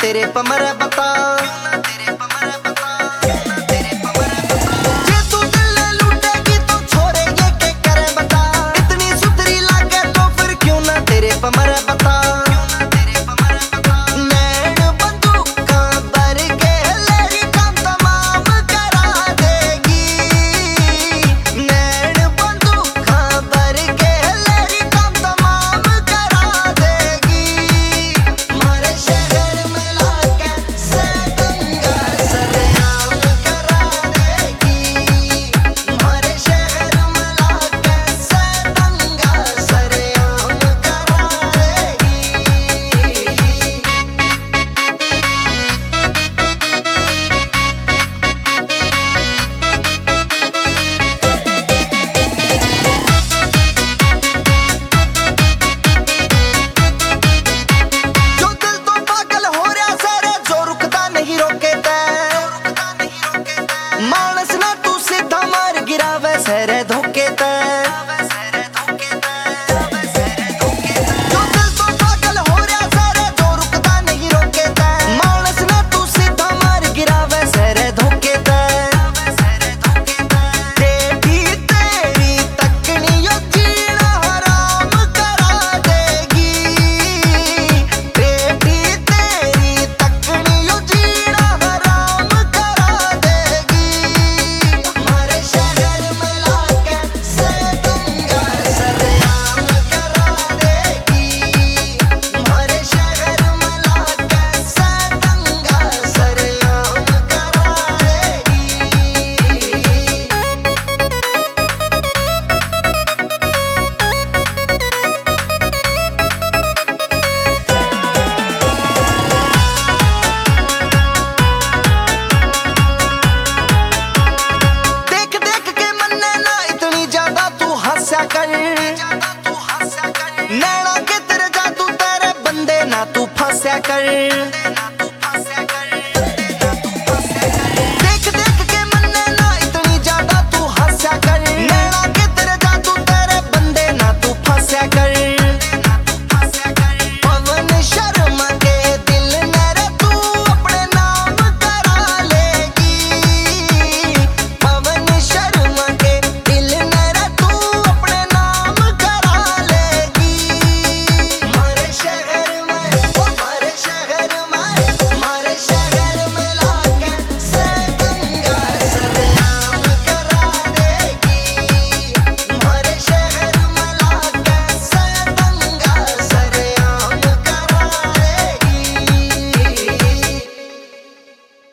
तेरे पमर बता। जे तू दिल लूटेगी तो छोड़ेगी के करे बता। इतनी सुथरी लागे तो फिर क्यों ना तेरे पमर बता। नैन बंदूका भर के लेरी काम तमाम करा देगी। नैन बंदूका भर के लेरी काम तमाम करा देगी। मारे शहर में लाके से दंगा सरेआम करा देगी। मारे शहर में लाके से दंगा सरेआम करा देगी। जो दिल तो पागल हो रहा सारे जो रुकता नहीं रोके ते। मानस ना तू सीधा मार गिरावे सारे धोखे ते। जो दिल तो पागल हो रहा सारे जो रुकता नहीं रोके ते। मानस ना तू सीधा मार गिरावे सारे धोखे ते। टेढ़ी तेरी तकनियों जीना हराम करा देगी। टेढ़ी तेरी तकनियों जीना हराम करा देगी। हमारे शहर में लाके से दंगा सरेआम करा देगी। हमारे शहर में लाके से दंगा सरेआम करा देगी। देख देख के मन्ने ना इतनी ज्यादा तू हंसा कर। नैना के तेरे जादू तेरे बंदे ना तू फंसा कर।